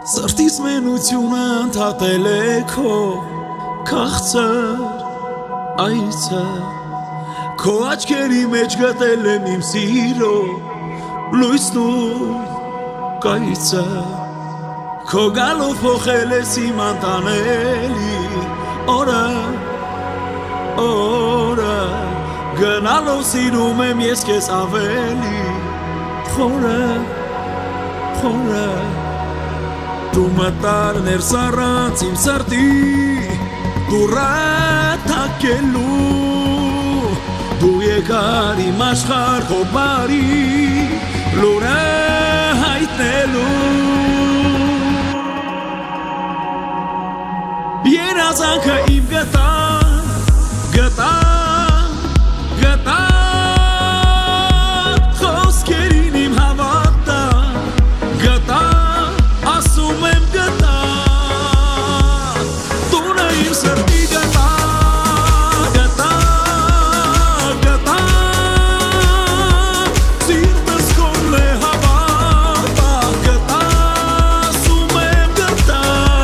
Սրտիս մենությունը ընդհատել է քո քաղցր այցը Քո աչքերի մեջ գտել եմ իմ սիրո լույսն ու կայծը Քո գալով փոխել ես իմ անտանելի օրը Գնալով սիրում եմ ես քեզ ավելի խորը Դու մտար ներս առանց իմ սրտի դուռը թակելու Դու եկար իմ աշխարհ քո բարի լուրը հայտնելու Երազանքը իմ գտա Խոսքերին իմ հավատա Գտա, ասում եմ գտա Տունը իմ սրտի գտա Սիրտս քոն է հավատա Գտա, ասում եմ գտա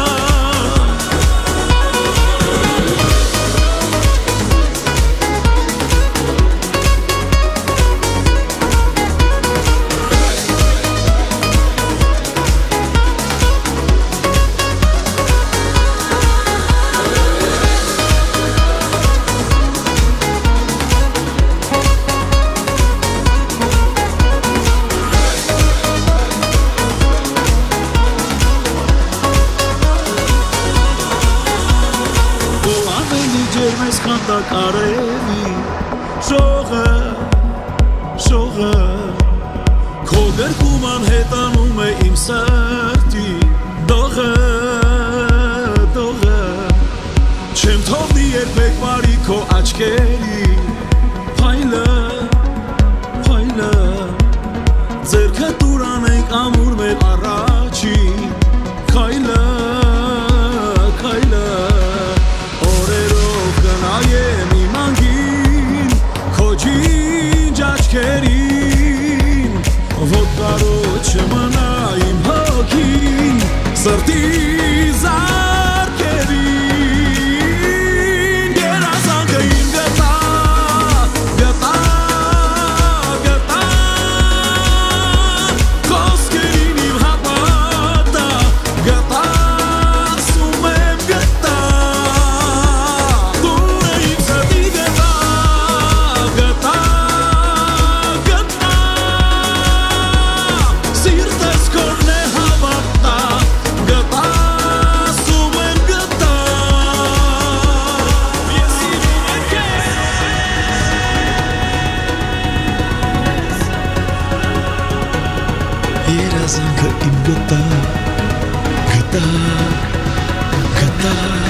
Ջերմես քանդակարելի շողը Քո գրկուման հետանում է իմ սրտի դողը Չեմ թողնի երբեք բարի քո աչքերի փայլը Ձեռքը դուր անենք ամուր մեր առաջին քայլը Նայեմ իմ անգին, քո ջինջ աչքերին Ոտքարոտ չմնա իմ հոգին, սրտի զարկերին Երազանքը իմ գտա Խոսքերին իմ հավատա Գտա, ասում եմ գտա Երազանքը իմ գտա